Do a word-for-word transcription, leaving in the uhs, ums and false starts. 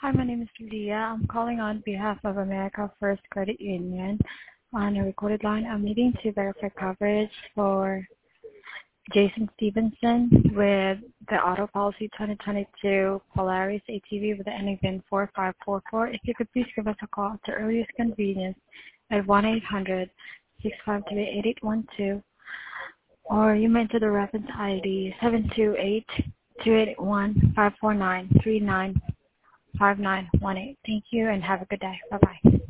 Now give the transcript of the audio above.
Hi, my name is Leah. I'm calling on behalf of America First Credit Union on a recorded line. I'm needing to verify coverage for Jason Stevenson with the auto policy twenty twenty-two Polaris A T V with the ending in four five four four. If you could please give us a call at the earliest convenience at one eight hundred, six five three, eight eight one two, or you may enter the reference I D seven two eight, two eight one, five four nine, three nine five nine one eight. Thank you and have a good day. Bye-bye.